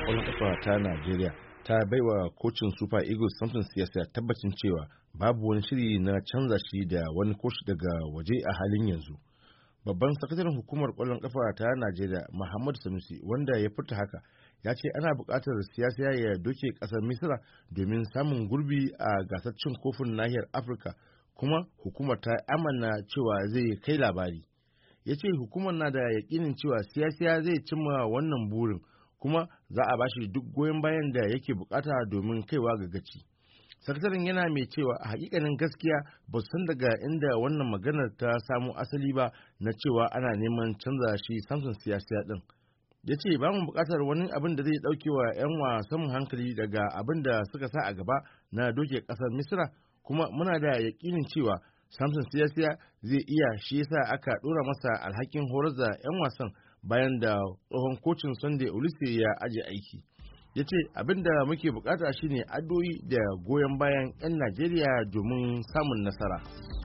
ƙwallon ƙafa ta Najeriya ta baiwa kocin Super Eagles Samson Siyasa tabbacin cewa babu wani shiri na canza shi da wani koci daga waje a halin yanzu. Babban sakataren hukumar ƙwallon ƙafa ta Najeriya Muhammadu Sanusi, wanda ya furta haka, ya ce ana buƙatar Siyasa ya doke ƙasar Misira domin samun gurbi a gasar cin kofin nahiyar Afirka, kuma hukumar ta amana cewa zai kai labari. Ya ce hukumar na da yaƙinin cewa Siyasa zai cimma wannan burin, kuma za a bashi duk goyon bayan da yake bukata domin kaiwa ga gaci. Sakataren yana mai cewa a hakikanin gaskiya ba san daga inda wannan maganar ta samu asali ba na cewa ana neman canza shi Samson Siyasa din. Ya ce ba mu bukatar wani abin da zai dauke wa 'yan wasan hankali daga abin da suka sa a gaba na doke kasar Misira, kuma muna da yakinin cewa Samson Siyasa zai iya, shi yasa aka dora masa alhakin horar da 'yan wasan bayan da tsohon kocin Sunday Olise ya aje aiki. Ya ce abin da muke bukata shine addu'o'i da goyon bayan 'yan Najeriya domin samun nasara.